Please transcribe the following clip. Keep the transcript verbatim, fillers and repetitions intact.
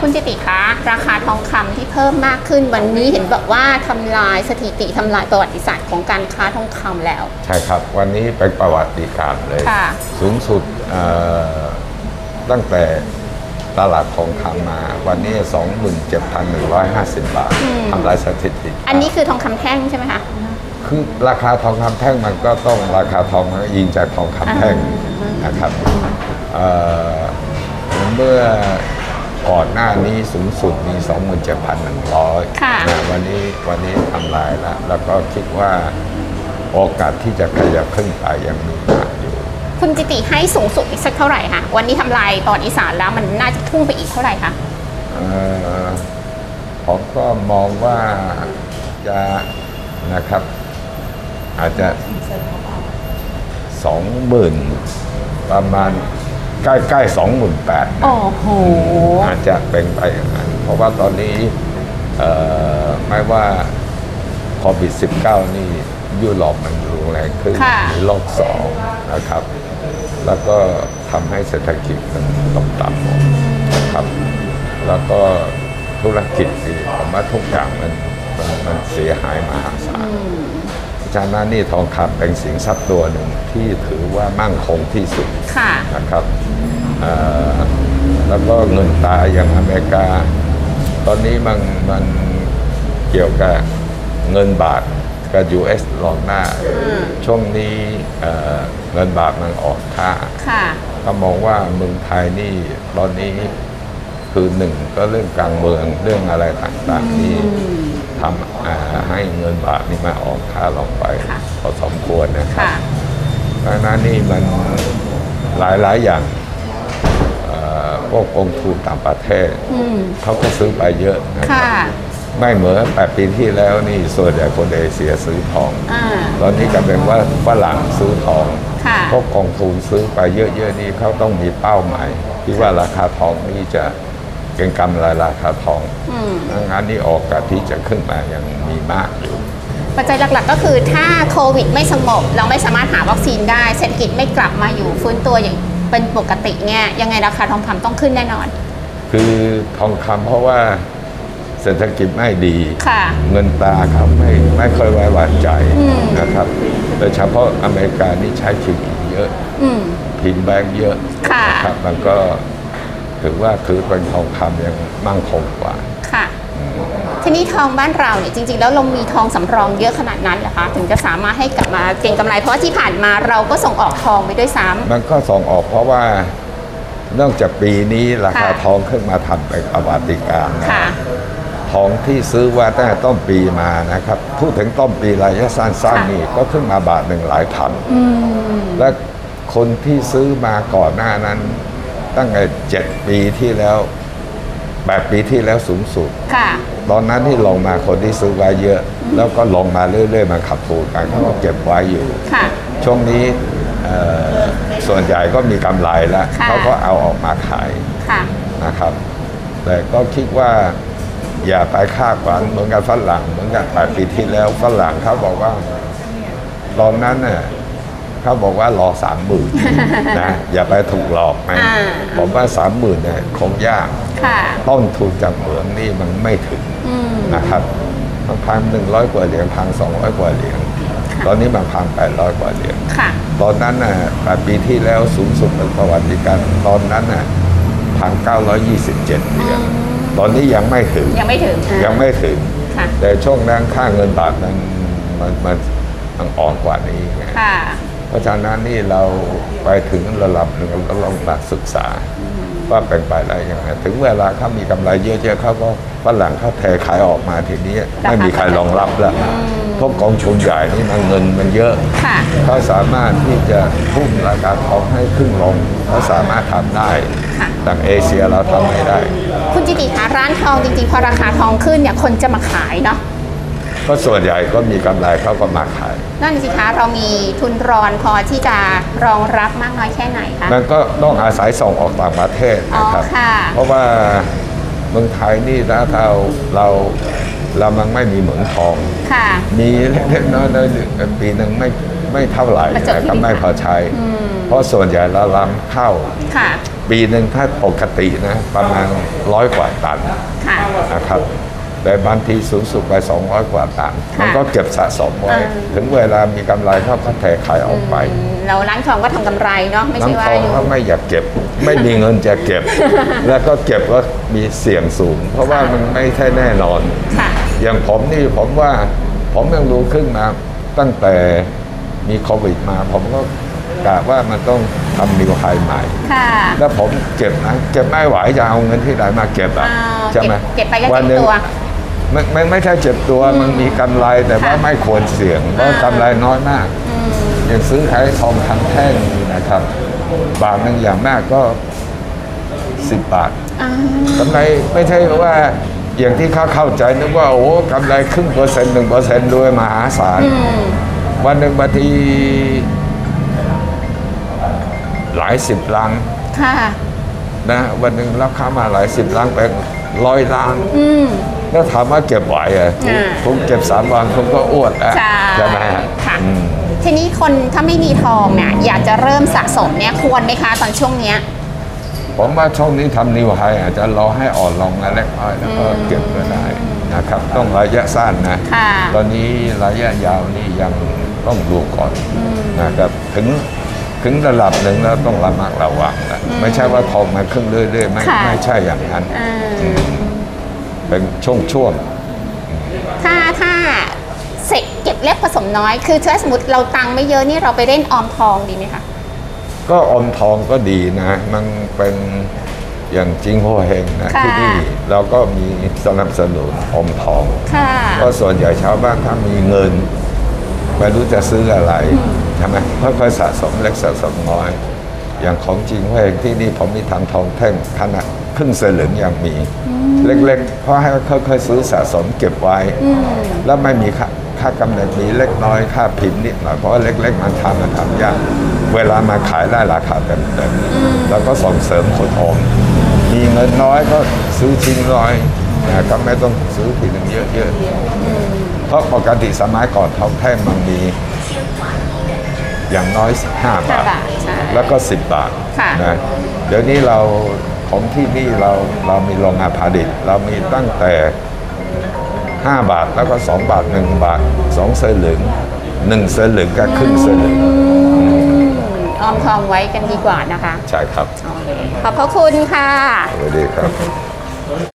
คุณจิติคะราคาทองคำที่เพิ่มมากขึ้นวันนี้เห็นบอกว่าทำลายสถิติทำลายประวัติศาสตร์ของการค้าทองคำแล้วใช่ครับวันนี้เป็นประวัติการเลยสูงสุดตั้งแต่ตลาดทองคำมาวันนี้ สองหมื่นเจ็ดพันหนึ่งร้อยห้าสิบ บาททำลายสถิติอันนี้คือทองคำแท่งใช่ไหมคะคือราคาทองคำแท่งมันก็ต้องราคาทองยิงจากทองคำแท่งนะครับเมื่อก่อนหน้านี้สูงสุดมี สองหมื่นเจ็ดพันหนึ่งร้อย วันนี้วันนี้ทำลายแล้วแล้วก็คิดว่าโอกาสที่จะขยับขึ้นไปยังมีมากอยู่คุณจิติให้สูงสุดอีกสักเท่าไหร่คะวันนี้ทำลายตอนอีสานแล้วมันน่าจะพุ่งไปอีกเท่าไหร่คะผมก็มองว่าจะนะครับอาจจะสองหมื่นประมาณใกล้ๆสองหมื่นแปดโอ้โหอาจจะเป็นไปอย่างนั้นเพราะว่าตอนนี้ไม่ว่าโควิด สิบเก้า นี่ยุโรปมันรุนแรงขึ้นในโลกสองนะครับแล้วก็ทำให้เศรษฐกิจมันตกต่ำลงนะครับแล้วก็ธุรกิจที่ผมว่าทุกอย่างมันมันเสียหายมหาศาลฉะนั้นนี่ทองคำเป็นสินทรัพย์ตัวหนึ่งที่ถือว่ามั่งคงที่สุดนะครับแล้วก็เงินตราอย่างอเมริกาตอนนี้มันมันเกี่ยวกับเงินบาทกับ ยู เอส ลองหน้าช่วงนี้เงินบาทมันออกค่าก็มองว่าเมืองไทยนี่ตอนนี้คือหนึ่งก็เรื่องการเมืองเรื่องอะไรต่างๆนี่ทำให้เงินบาทนี่มาออกค่าลงไปพอสมควรนะครับดังนั้นนี่มันหลายๆอย่างพวกองค์ทุนต่างประเทศเขาก็ซื้อไปเยอะนะครับไม่เหมือนแปดปีที่แล้วนี่ส่วนใหญ่คนเอเชียซื้อทองตอนนี้กลายเป็นว่าฝรั่งซื้อทองพวกกองทุนซื้อไปเยอะๆนี่เขาต้องมีเป้าหมายที่ว่าราคาทองนี่จะเก็งกำไรราคาทองงานนี้ออกกับที่จะขึ้นมายังมีมากอยู่ปัจจัยหลักๆก็คือถ้าโควิดไม่สงบเราไม่สามารถหาวัคซีนได้เศรษฐกิจไม่กลับมาอยู่ฟื้นตัวอย่างเป็นปกติเนี่ยยังไงราคาทองคำต้องขึ้นแน่นอนคือทองคำเพราะว่าเศรษฐกิจไม่ดีเงินตราครับไม่ไม่ค่อยไว้วางใจนะครับโดยเฉพาะอเมริกานี่ใช้พิมพ์เยอะพิมพ์แบงก์เยอะครับมันก็ถือว่าคือเป็นทองคำยังมั่งคงกว่าค่ะทีนี้ทองบ้านเราเนี่ยจริงๆแล้วเรามีทองสำรองเยอะขนาดนั้นเหรอคะถึงจะสามารถให้กลับมาเก็งกำไรเพราะที่ผ่านมาเราก็ส่งออกทองไปด้วยซ้ำมันก็ส่งออกเพราะว่าเนื่องจากปีนี้ราคาทองขึ้นมาทำเป็นประวัติการณ์ทองที่ซื้อว่าตั้งแต่ต้นปีมานะครับพูดถึงต้นปีระยะสั้นๆนี่ก็ขึ้นมาบาทหนึ่งหลายพันและคนที่ซื้อมาก่อนหน้านั้นตั้งแต่เจ็ดปีที่แล้วแปดปีที่แล้วสูงสุดตอนนั้นที่ลงมาคนที่ซื้อไว้เยอะแล้วก็ลงมาเรื่อยๆมันขับถูกกันเขาก็เก็บไว้อยู่ช่วงนี้ส่วนใหญ่ก็มีกำไรแล้วเขาก็เอาออกมาขายนะครับแต่ก็คิดว่าอย่าไปคาดหวังเหมือนกับฝรั่งเหมือนกับแปดปีที่แล้วฝรั่งเขาบอกว่าตอนนั้นเนี่ยเขาบอกว่ารอสามหมื่นนะอย่าไปถูกหลอกนะผมว่าสามหมื่นเนี่ยคงยากต้นทุนจากเหมืองนี่มันไม่ถึงนะครับมันพันหนึ่งร้อยกว่าเหรียญพันสองร้อยกว่าเหรียญตอนนี้มันพันแปดร้อยกว่าเหรียญตอนนั้นน่ะแปดปีที่แล้วสูงสุดเป็นประวัติการตอนนั้นน่ะพันเก้าร้อยยี่สิบเจ็ดเหรียญตอนนี้ยังไม่ถึงยังไม่ถึงยังไม่ถึงแต่ช่วงนั้นค่าเงินบาทมันมันมันมันอ่อนกว่านี้ไงเพราะฉะนั้นนี่เราไปถึงระดับหนึ่งเราลองมาศึกษาว่าเป็นไปได้ยังไงถึงเวลาเขามีกำไรเยอะๆเขาก็ฝรั่งเขาเทขายออกมาทีนี้ไม่มีใครรองรับแล้วพวกกองทุนใหญ่นี่มันเงินมันเยอะเขาสามารถที่จะพุ่งราคาทองให้ขึ้นลงเขาสามารถทำได้ต่างเอเชียเราทำไม่ได้คุณจิติคะร้านทองจริงๆพอราคาทองขึ้นเนี่ยคนจะมาขายเนาะก็ส่วนใหญ่ก็มีกำไรเขาก็มาขายนั่นสิคะเรามีทุนรอนพอที่จะรองรับมากน้อยแค่ไหนคะมันก็ต้องอาศัยส่งออกต่างประเทศนะครับเพราะว่าเมืองไทยนี่นะเราเราเรามันไม่มีเหมืองทองมีเล็กๆน้อยๆปีหนึ่งไม่ไม่เท่าไหร่แต่ก็ไม่พอใช้เพราะส่วนใหญ่เราล้ำเข้าปีหนึ่งถ้าปกตินะประมาณร้อยกว่าตันค่ะนะครับแต่บางทีสูงสุดไปสองร้อยกว่าตันค่ะมันก็เก็บสะสมไว้อ่าถึงเวลามีกำไรเขาก็แทขายออกไปอืมแล้วร้านทองก็ทำกำไรเนาะไม่ใช่น้ำว่าทองอยู่ก็ไม่อยากเก็บ ไม่มีเงินจะเก็บ แล้วก็เก็บก็มีเสี่ยงสูง เพราะว่ามันไม่ใช่แน่นอนค่ะอย่างผมนี่ผมว่าผมยังรู้ขึ้นมาตั้งแต่มีโควิดมา ผมก็กะว่ามันต้องทำนิวไฮใหม่ค่ะแล้วผมเก็บนะเก็บไม่ไหวจะเอาเงินที่ไหนมาเก็บอ่ะอ่าใช่ไหมเก็บเก็บไปก็วันเก็บหนึ่งตัวไม่ไม่ไม่ใช่เจ็บตัวมันมีกำไรแต่ว่าค่ะไม่ควรเสี่ยงเพราะอ่ากำไรน้อยมากอืมอย่างซื้อขายทองคำแท่งนี่นะครับ บาทหนึ่งอย่างมากก็สิบบาทอ่ากำไรไม่ใช่ว่าอย่างที่เขาเข้าใจนึกว่าโอ้กำไรครึ่งเปอร์เซ็นต์หนึ่งเปอร์เซ็นต์ด้วยมหาศาลอืมวันหนึ่งบางทีหลายสิบล้านค่ะนะวันหนึ่งรับค้ามาหลายสิบล้านไปร้อยล้านอืมแล้วถามว่าเก็บไหวอ่ะอ่าผมเก็บสามวันผมก็อ้วนแล้วใช่ไหมฮะค่ะอืมทีนี้คนถ้าไม่มีทองเนี่ยอยากจะเริ่มสะสมเนี่ยควรไหมคะตอนช่วงเนี้ยผมว่าช่วงนี้ทำนิวไฮอาจจะรอให้อ่อนลงนะเล็กน้อยแล้วก็เก็บก็ได้นะครับ ต้องระยะสั้นนะค่ะตอนนี้ระยะยาวนี่ยังต้องดูก่อนนะครับถึงถึงระดับหนึ่งแล้วต้องระมัดระวังนะไม่ใช่ว่าทองมาขึ้นเรื่อยๆไม่ค่ะไม่ใช่อย่างนั้นอ่าเป็นช่วงถ้าถ้าเสกเก็บเล็กผสมน้อย คือถ้าสมมติเราตังค์ไม่เยอะนี่เราไปเล่นออมทองดีไหมคะๆก็อมทองก็ดีนะ มันเป็นอย่างจิงโฮเฮงนะค่ะที่นี่เราก็มีสนับสนุนอมทองค่ะก็ส่วนใหญ่ชาวบ้านถ้ามีเงินไม่รู้จะซื้ออะไรใช่ไหมค่อยๆสะสมเล็กสะสมน้อย อย่างของจริงเองที่นี่ผมมีทำทองแท่งขนาดครึ่งสลึงอย่างมี เล็กๆเพราะให้ค่อยๆซื้อสะสมเก็บไว้ แล้วไม่มีค่าค่ากำเนิดมีเล็กน้อยค่าพิมพ์นิดหน่อยเพราะว่าเล็กๆมันทำมันทำยากเวลามาขายได้ราคาเต็มๆแล้วก็ส่งเสริมคนออมมีเงินน้อยก็ซื้อชิ้นน้อยนะครับไม่ต้องซื้อทีหนึ่งเยอะๆเพราะปกติสมัยก่อนทองแท่งมันมีอย่างน้อยห้าบาทห้าบาทใช่แล้วก็สิบบาทค่ะนะเดี๋ยวนี้เราของที่นี่เราเรามีโรงงานผลิตเรามีตั้งแต่ห้าบาทแล้วก็สองบาทหนึ่งบาทสองสลึงหนึ่งสลึงกับครึ่งสลึงออมทองไว้กันดีกว่านะคะใช่ครับโอเคขอบพระคุณค่ะสวัสดีครับ